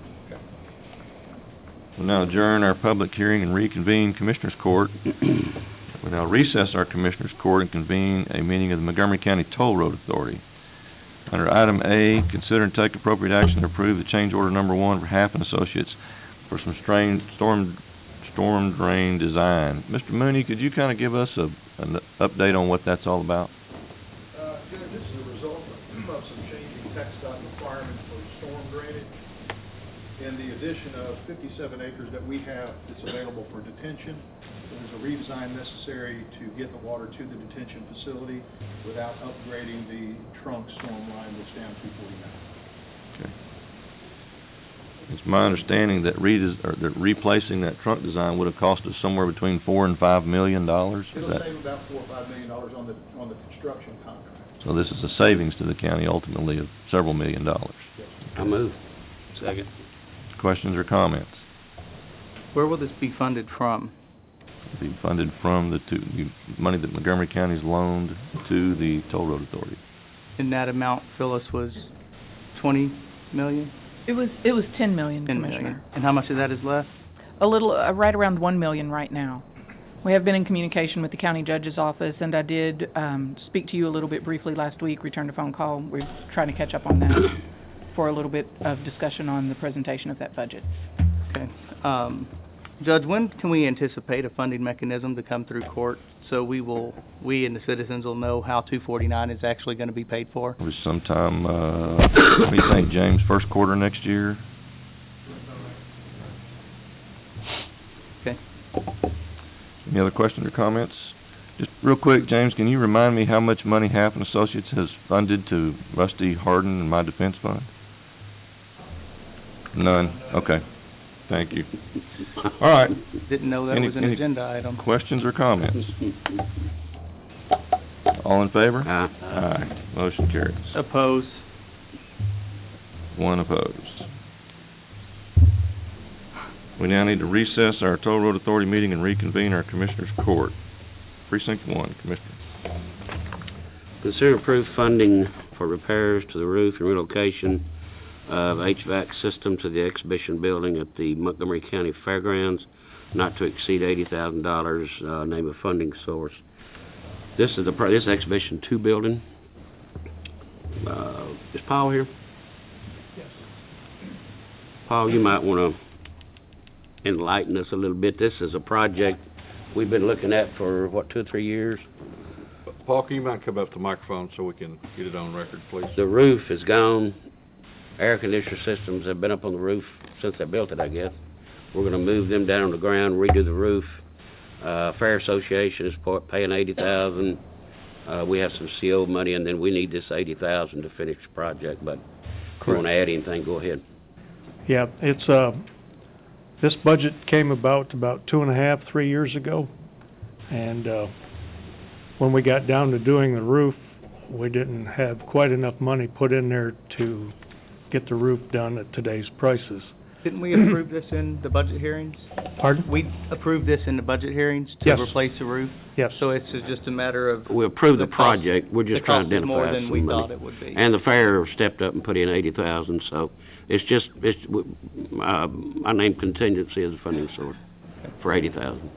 We'll now adjourn our public hearing and reconvene Commissioners Court. We'll now recess our Commissioners Court and convene a meeting of the Montgomery County Toll Road Authority. Under item A, consider and take appropriate action to approve the change order number one for Half and Associates for some strain, storm storm drain design. Mister Mooney, could you kind of give us a, an update on what that's all about? Uh, Judge, this is a result of, of some changing text dot requirements for storm drainage and the addition of fifty-seven acres that we have that's available for detention. So there's a redesign necessary to get the water to the detention facility without upgrading the trunk storm line that's down two forty-nine. Okay. It's my understanding that redes- or that replacing that trunk design would have cost us somewhere between four and five million dollars. Is It'll that? save about four or five million dollars on the, on the construction contract. So this is a savings to the county ultimately of several million dollars. I move. Second. Questions or comments? Where will this be funded from? Be funded from the two, the money that Montgomery County's loaned to the Toll Road Authority. And that amount, Phyllis, was twenty million? It was, it was ten million, Ten Commissioner. million. And how much of that is left? A little, uh, right around one million right now. We have been in communication with the county judge's office, and I did, um, speak to you a little bit briefly last week, returned a phone call. We're trying to catch up on that for a little bit of discussion on the presentation of that budget. Okay. Um, Judge, when can we anticipate a funding mechanism to come through court so we will, we and the citizens will know how two forty-nine is actually going to be paid for? It was sometime, uh, what do you think, James, first quarter next year? Okay. Any other questions or comments? Just real quick, James, can you remind me how much money Half and Associates has funded to Rusty Harden and my defense fund? None. Okay. Thank you. All right. Didn't know that Any- was an any agenda item. Questions or comments? All in favor? Aye. Aye. Motion carries. Oppose. One opposed. We now need to recess our Toll Road Authority meeting and reconvene our Commissioners Court. Precinct one, Commissioner. Consider approved funding for repairs to the roof and relocation of H V A C system to the exhibition building at the Montgomery County Fairgrounds, not to exceed eighty thousand dollars, uh, name of funding source. This is the, pro- this exhibition two building. Uh, is Paul here? Yes. Paul, you might want to enlighten us a little bit. This is a project we've been looking at for, what, two or three years? Paul, can you mind come up to the microphone so we can get it on record, please? The roof is gone. Air conditioner systems have been up on the roof since they built it, I guess. We're gonna move them down on the ground, redo the roof. Uh, Fair Association is pa- paying eighty thousand. Uh, we have some C O money, and then we need this eighty thousand to finish the project, but if you wanna add anything, go ahead. Yeah, it's, uh, this budget came about about two and a half, three years ago. And, uh, when we got down to doing the roof, we didn't have quite enough money put in there to get the roof done at today's prices. Didn't we approve this in the budget hearings? Pardon? We approved this in the budget hearings to Yes. replace the roof? Yes. So it's just a matter of... We approved the the cost- project, we're just the trying to cost is more identify than some we money. thought it would be. And the fair stepped up and put in eighty thousand, so it's just, it's, w- uh, I named contingency as a funding source for eighty thousand.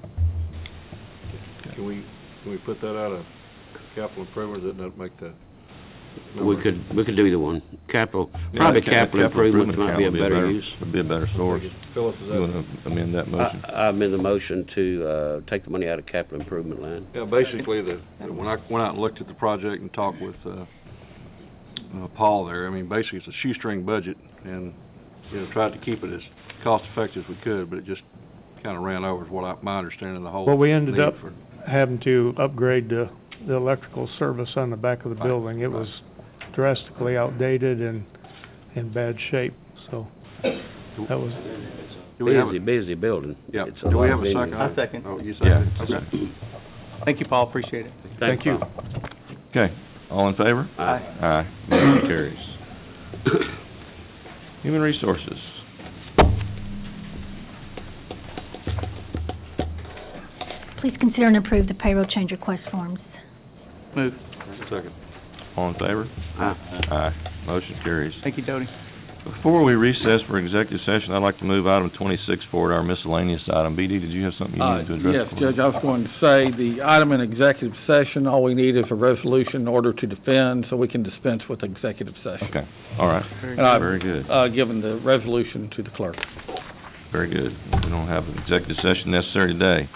Can we, can we put that out of capital improvement, doesn't that make the... We could, we could do either one. Capital, Yeah, probably ca- capital improvements improvement might be a account would better better- use. Would be a better source. Phyllis, is You that... wanna amend that motion? I, I'm in the motion to, uh, take the money out of capital improvement line. Yeah, basically, the, when I went out and looked at the project and talked with, uh, uh, Paul there, I mean, basically, it's a shoestring budget, and, you know, tried to keep it as cost-effective as we could, but it just kinda ran over, is what I, my understanding of the whole Well, we ended need up for- having to upgrade the, the electrical service on the back of the building. It was drastically outdated and in bad shape, so that was... Do we have Busy, a- busy building. Yeah, It's a do we lot have a of second? venue. I second. Oh, you Yeah. second? Okay. Thank you, Paul, appreciate it. Thank you. Okay, all in favor? Aye. Aye, motion carries. Human Resources. Please consider and approve the payroll change request forms. Move. Second. All in favor? Aye. Aye, motion carries. Thank you, Doty. Before we recess for executive session, I'd like to move item twenty-six forward, our miscellaneous item. B D, did you have something you Uh, needed to address? Yes, for us? Judge, I was going to say, the item in executive session, all we need is a resolution in order to defend, so we can dispense with executive session. Okay, all right, And I've, very good, uh, given the resolution to the clerk. very good. We don't have an executive session necessary today.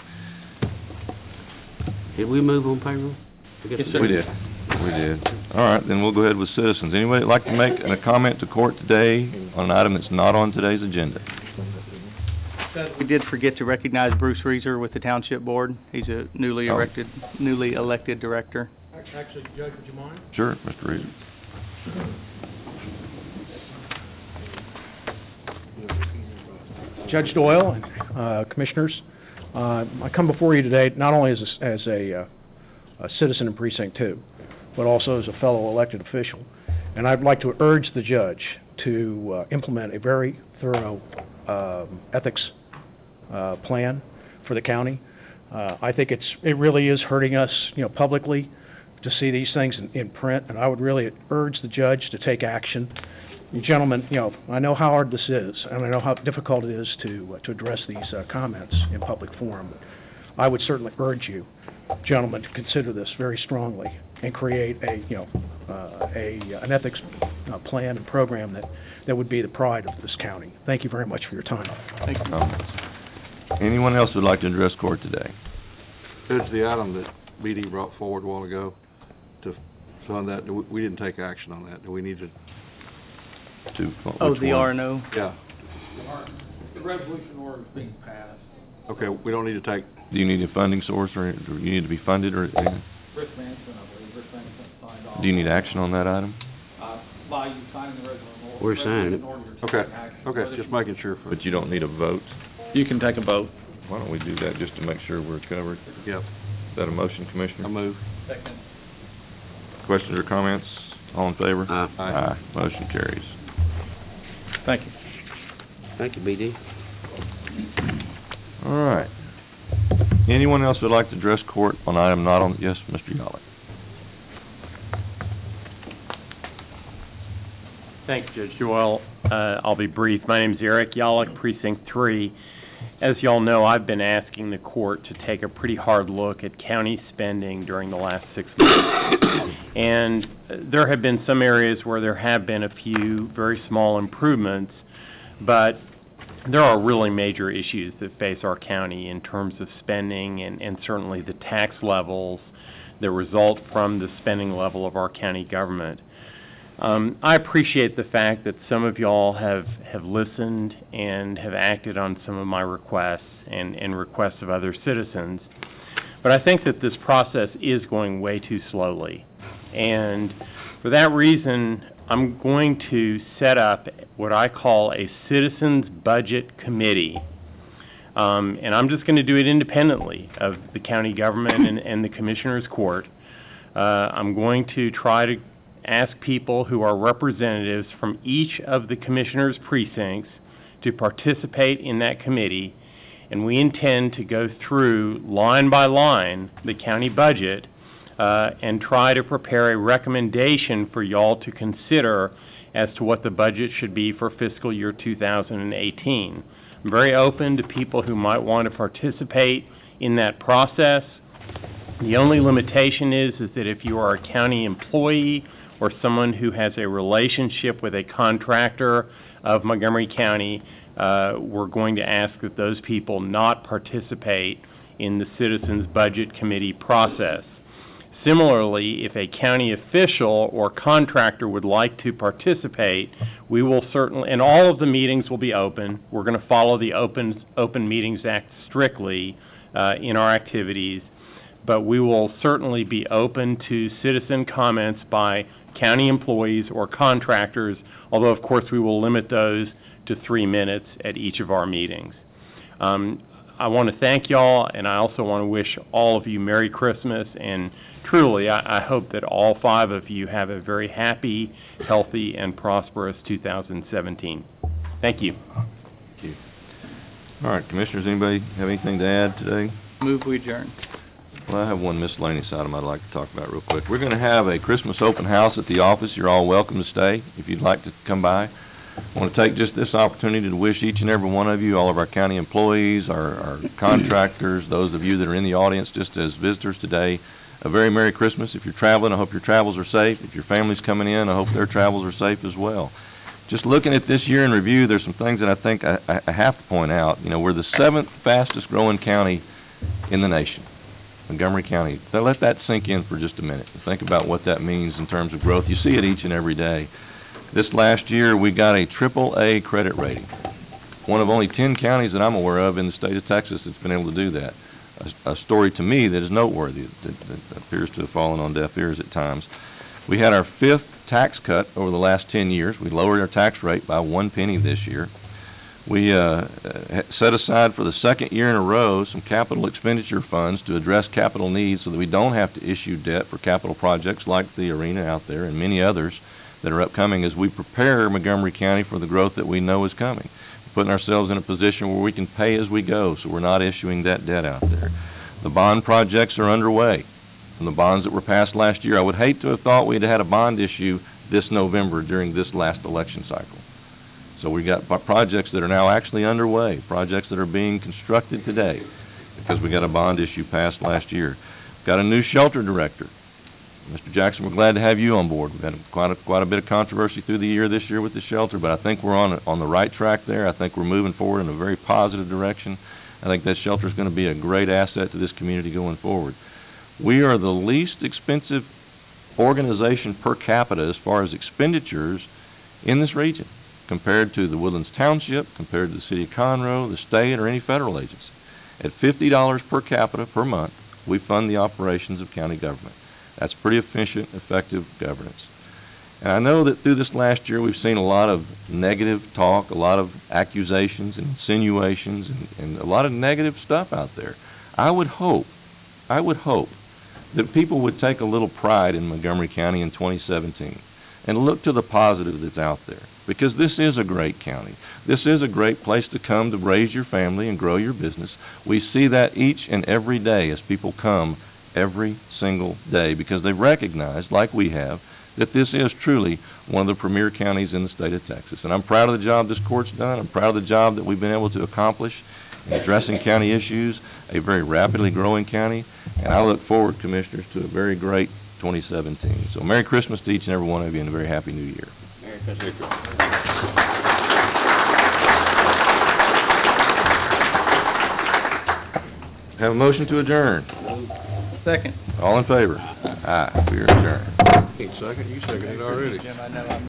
Did we move on payroll? Forget Yes, the- sir. We did, we did. All right, then we'll go ahead with citizens. Anybody like to make a comment to court today on an item that's not on today's agenda? We did forget to recognize Bruce Reeser with the Township Board. He's a newly Oh. elected, newly elected director. Actually, Judge, would you mind? Sure, Mister Reed. Judge Doyle and uh, Commissioners, uh, I come before you today not only as a, as a, uh, a citizen in Precinct Two, but also as a fellow elected official. And I'd like to urge the judge to uh, implement a very thorough um, ethics uh, plan for the county. Uh, I think it's it really is hurting us, you know, publicly to see these things in, in print, and I would really urge the judge to take action. You gentlemen, you know, I know how hard this is, and I know how difficult it is to uh, to address these uh, comments in public forum. I would certainly urge you, gentlemen, to consider this very strongly and create a, you know, uh, a an ethics uh, plan and program that that would be the pride of this county. Thank you very much for your time. Thank you. Um, Anyone else would like to address court today? Judge, the item that B D brought forward a while ago to fund that, we, we didn't take action on that. Do we need to? To, Oh, which the one? R and O? Yeah. The resolution order is being passed. Okay, we don't need to take, Do you need a funding source, or do you need to be funded, or Risk management, I believe, risk management signed off. do you need action on that item? Uh, by you signing the resolution order. We're signing it. resolution order, you're okay, taking action. okay, Whether just you- making sure. For, But you don't need a vote? You can take a vote. Why don't we do that, just to make sure we're covered? Yep. Is that a motion, Commissioner? I move. Second. Questions or comments? All in favor? Aye. Aye. Motion carries. Thank you. Thank you, B D. All right. Anyone else would like to address court on item not on, yes, Mister Yolick? Thanks, Judge Joel. Uh, I'll be brief. My name's Eric Yolick, Precinct Three. As y'all know, I've been asking the court to take a pretty hard look at county spending during the last six months. And uh, there have been some areas where there have been a few very small improvements, but there are really major issues that face our county in terms of spending and, and certainly the tax levels that result from the spending level of our county government. Um, I appreciate the fact that some of y'all have, have listened and have acted on some of my requests and, and requests of other citizens, but I think that this process is going way too slowly. And for that reason, I'm going to set up what I call a Citizens Budget Committee. Um, and I'm just going to do it independently of the county government and, and the Commissioner's Court. Uh, I'm going to try to ask people who are representatives from each of the Commissioner's precincts to participate in that committee, and we intend to go through line by line the county budget uh, and try to prepare a recommendation for y'all to consider as to what the budget should be for fiscal year two thousand eighteen. I'm very open to people who might want to participate in that process. The only limitation is, is that if you are a county employee or someone who has a relationship with a contractor of Montgomery County, uh, we're going to ask that those people not participate in the Citizens Budget Committee process. Similarly, if a county official or contractor would like to participate, we will certainly, and all of the meetings will be open. We're going to follow the Open, Open Meetings Act strictly uh, in our activities, but we will certainly be open to citizen comments by county employees or contractors, although of course we will limit those to three minutes at each of our meetings. Um, I want to thank y'all, and I also want to wish all of you Merry Christmas, and truly I, I hope that all five of you have a very happy, healthy, and prosperous two thousand seventeen. Thank you. Thank you. All right, Commissioners, anybody have anything to add today? Move we adjourn. Well, I have one miscellaneous item I'd like to talk about real quick. We're going to have a Christmas open house at the office. You're all welcome to stay if you'd like to come by. I want to take just this opportunity to wish each and every one of you, all of our county employees, our, our contractors, those of you that are in the audience just as visitors today, a very Merry Christmas. If you're traveling, I hope your travels are safe. If your family's coming in, I hope their travels are safe as well. Just looking at this year in review, there's some things that I think I, I have to point out. You know, we're the seventh fastest growing county in the nation. Montgomery County. So let that sink in for just a minute and think about what that means in terms of growth. You see it each and every day. This last year, we got a triple A credit rating. One of only ten counties that I'm aware of in the state of Texas that's been able to do that. A, a story to me that is noteworthy, that, that appears to have fallen on deaf ears at times. We had our fifth tax cut over the last ten years. We lowered our tax rate by one penny this year. We uh, set aside for the second year in a row some capital expenditure funds to address capital needs so that we don't have to issue debt for capital projects like the arena out there and many others that are upcoming as we prepare Montgomery County for the growth that we know is coming. We're putting ourselves in a position where we can pay as we go, so we're not issuing that debt out there. The bond projects are underway. From the bonds that were passed last year, I would hate to have thought we'd had a bond issue this November during this last election cycle. So we've got projects that are now actually underway, projects that are being constructed today because we got a bond issue passed last year. Got a new shelter director. Mister Jackson, we're glad to have you on board. We've had quite a, quite a bit of controversy through the year this year with the shelter, but I think we're on on the right track there. I think we're moving forward in a very positive direction. I think that shelter is going to be a great asset to this community going forward. We are the least expensive organization per capita as far as expenditures in this region, compared to the Woodlands Township, compared to the city of Conroe, the state, or any federal agency. At fifty dollars per capita per month, we fund the operations of county government. That's pretty efficient, effective governance. And I know that through this last year we've seen a lot of negative talk, a lot of accusations and insinuations, and, and a lot of negative stuff out there. I would hope, I would hope that people would take a little pride in Montgomery County in twenty seventeen and look to the positive that's out there, because this is a great county. This is a great place to come to raise your family and grow your business. We see that each and every day as people come every single day because they recognize, like we have, that this is truly one of the premier counties in the state of Texas. And I'm proud of the job this court's done. I'm proud of the job that we've been able to accomplish in addressing county issues, a very rapidly growing county. And I look forward, Commissioners, to a very great twenty seventeen. So Merry Christmas to each and every one of you and a very Happy New Year. Merry Christmas. Have a motion to adjourn. Second. All in favor? Aye, we are adjourned. Second, you seconded already. Jim, I know I'm